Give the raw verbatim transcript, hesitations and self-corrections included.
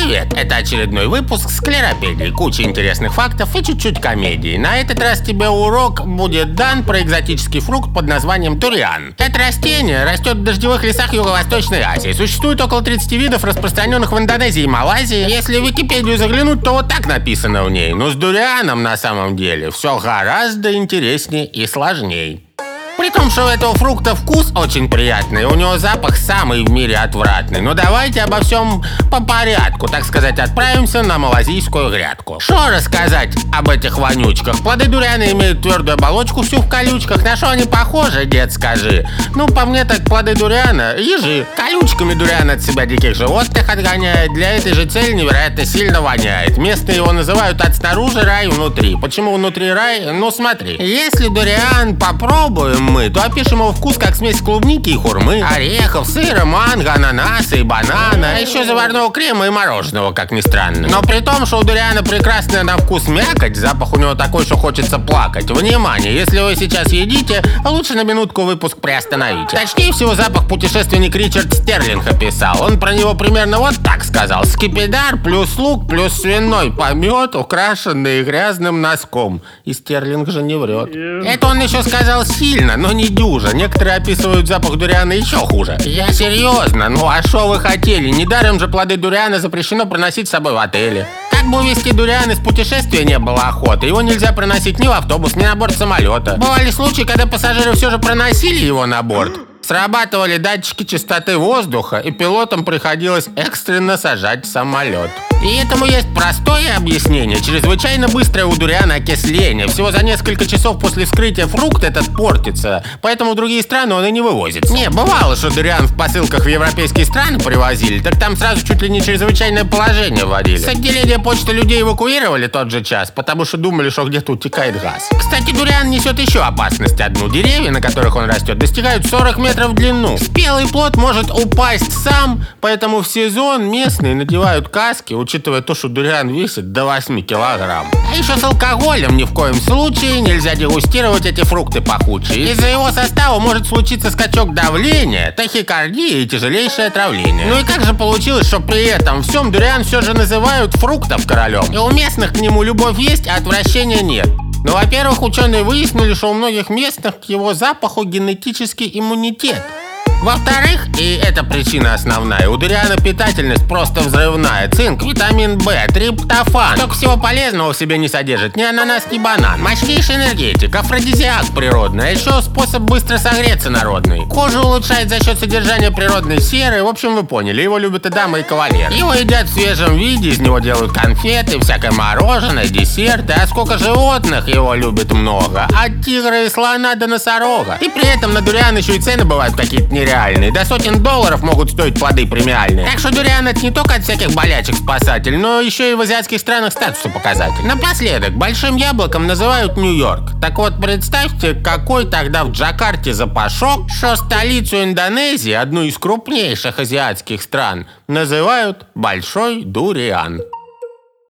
Привет! Это очередной выпуск Склеропедии. Куча интересных фактов и чуть-чуть комедии. На этот раз тебе урок будет дан про экзотический фрукт под названием дуриан. Это растение растет в дождевых лесах Юго-Восточной Азии. Существует около тридцати видов, распространенных в Индонезии и Малайзии. Если в Википедию заглянуть, то вот так написано в ней. Но с дурианом на самом деле все гораздо интереснее и сложнее. При том, что у этого фрукта вкус очень приятный, у него запах самый в мире отвратный. Но давайте обо всем по порядку, так сказать, отправимся на малазийскую грядку. Что рассказать об этих вонючках? Плоды дуриана имеют твердую оболочку, всю в колючках. На что они похожи, дед, скажи? Ну, по мне так плоды дуриана – ежи. Колючками дуриан от себя диких животных отгоняет. Для этой же цели невероятно сильно воняет. Местные его называют от снаружи рай внутри. Почему внутри рай? Ну, смотри. Если дуриан попробуем мы, то опишем его вкус как смесь клубники и хурмы, орехов, сыра, манго, ананаса и банана, а еще заварного крема и мороженого, как ни странно. Но при том, что у дуриана прекрасная на вкус мякоть, запах у него такой, что хочется плакать. Внимание, если вы сейчас едите, лучше на минутку выпуск приостановите. Точнее всего, запах путешественник Ричард Стерлинг описал. Он про него примерно вот так сказал: скипидар плюс лук плюс свиной помет, украшенный грязным носком. И Стерлинг же не врет. Это он еще сказал сильно, но не дюжа. Некоторые описывают запах дуриана еще хуже. Я серьезно, ну а что вы хотели? Недаром же плоды дуриана запрещено проносить с собой в отеле. Как бы увезти дуриан из путешествия не было охоты, его нельзя проносить ни в автобус, ни на борт самолета. Бывали случаи, когда пассажиры все же проносили его на борт. Срабатывали датчики чистоты воздуха, и пилотам приходилось экстренно сажать самолет. И этому есть простое объяснение. Чрезвычайно быстрое у дуриана окисление. Всего за несколько часов после вскрытия фрукт этот портится. Поэтому в другие страны он и не вывозится. Не, бывало, что дуриан в посылках в европейские страны привозили, так там сразу чуть ли не чрезвычайное положение вводили. С отделения почты людей эвакуировали тот же час, потому что думали, что где-то утекает газ. Кстати, дуриан несет еще опасность одну. Деревья, на которых он растет, достигают сорок метров в длину. Спелый плод может упасть сам, поэтому в сезон местные надевают каски, учитывая то, что дуриан весит до восьми килограмм. А еще с алкоголем ни в коем случае нельзя дегустировать эти фрукты пахучие. Из-за его состава может случиться скачок давления, тахикардия и тяжелейшее отравление. Ну и как же получилось, что при этом всем дуриан все же называют фруктом королем? И у местных к нему любовь есть, а отвращения нет. Ну, во-первых, ученые выяснили, что у многих местных к его запаху генетический иммунитет. Во-вторых, и эта причина основная, у дуриана питательность просто взрывная. Цинк, витамин В, триптофан. Только всего полезного в себе не содержит ни ананас, ни банан. Мощнейший энергетик, афродизиак природный, а еще способ быстро согреться народный. Кожу улучшает за счет содержания природной серы. В общем, вы поняли, его любят и дамы, и кавалеры. Его едят в свежем виде, из него делают конфеты, всякое мороженое, десерты. А сколько животных его любят много. От тигра и слона до носорога. И при этом на дуриан еще и цены бывают какие-то нереальные. Реальные. До сотен долларов могут стоить плоды премиальные. Так что дуриан это не только от всяких болячек спасатель, но еще и в азиатских странах статусу показатель. Напоследок, большим яблоком называют Нью-Йорк. Так вот, представьте, какой тогда в Джакарте запашок, что столицу Индонезии, одну из крупнейших азиатских стран, называют Большой Дуриан.